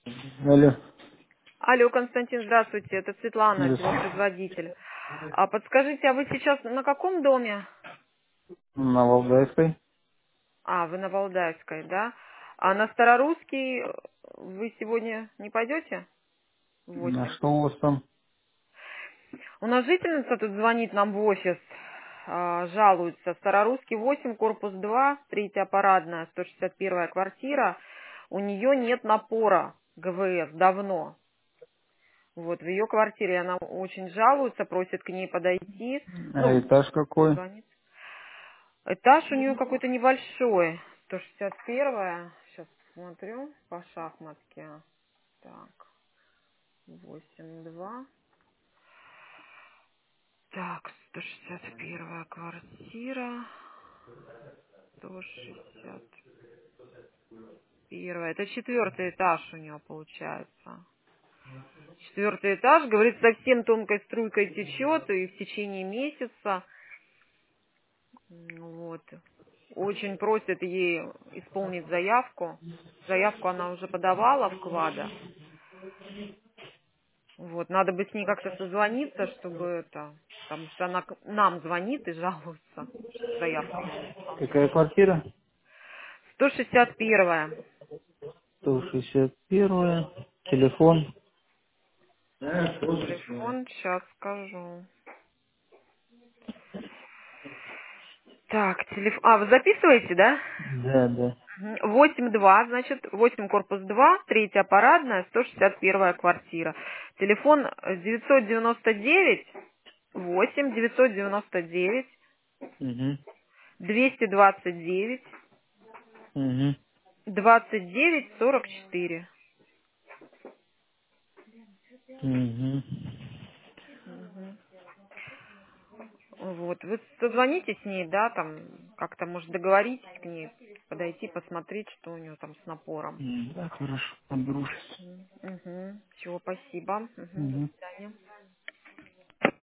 Алло. Алло, Константин, здравствуйте. Это Светлана, Здравствуйте. телепроизводитель. Подскажите, а вы сейчас на каком доме? На Валдайской. Вы на Валдайской, да? А на Старорусский вы сегодня не пойдете в А 8? что у вас там? У нас жительница тут звонит нам в офис, жалуется. Старорусский 8, корпус 2, третья парадная, 161 квартира. У нее нет напора ГВС давно. Вот, в ее квартире она очень жалуется, просит к ней подойти. А Ну, этаж какой? позвонить. Этаж у нее какой-то небольшой. 161. Сейчас смотрю по шахматке. Так, 8-2. Так, 161 квартира. 161. Это четвертый этаж у нее получается. Четвертый этаж, говорит, совсем тонкой струйкой течет и в течение месяца. Вот. Очень просят ей исполнить заявку. Заявку она уже подавала в КВАДа. Вот. Надо бы с ней как-то созвониться, чтобы это... Потому что она нам звонит и жалуется, что заявку не внесла. Какая квартира? 161. 161. Телефон? Телефон, сейчас скажу. Так, телефон... Вы записываете, да? Да, да. 8-2, значит, 8 корпус 2, третья парадная, 161 квартира. Телефон 999 8 999 Угу. 229 Угу. 29 44. Угу. Мгм. Вот, вы созвоните с ней, да, там, как-то, может, договоритесь к ней, подойти, посмотреть, что у нее там с напором. Да, хорошо. Подружусь. Угу. Всего спасибо. До Угу. свидания.